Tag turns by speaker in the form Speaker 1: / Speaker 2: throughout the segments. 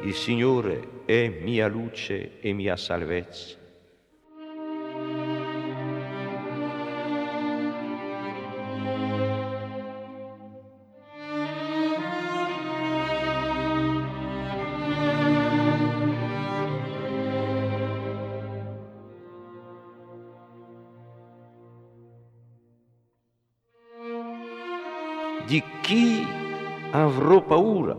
Speaker 1: il Signore è mia luce e mia salvezza. Di chi avrò paura?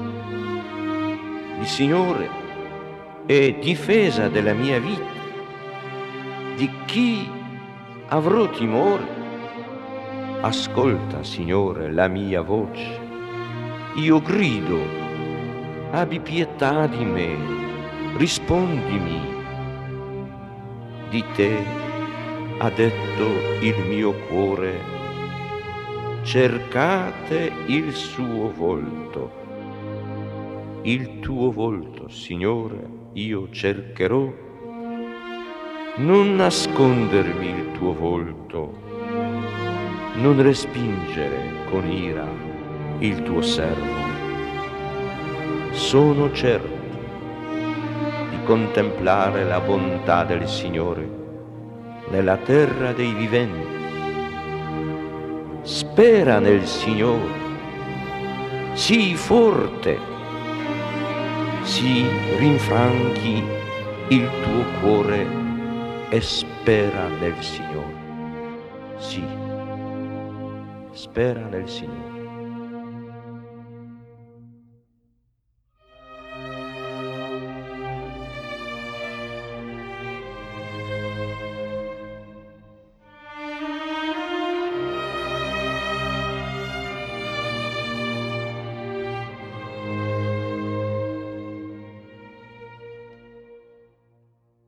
Speaker 1: Il Signore è difesa della mia vita. Di chi avrò timore? Ascolta, Signore, la mia voce. Io grido, abbi pietà di me, rispondimi. Di te ha detto il mio cuore, cercate il suo volto. Il tuo volto, Signore, io cercherò. Non nascondermi il tuo volto, non respingere con ira il tuo servo. Sono certo di contemplare la bontà del Signore nella terra dei viventi. Spera nel Signore, sii forte, si rinfranchi il tuo cuore e spera nel Signore. Sì, spera nel Signore.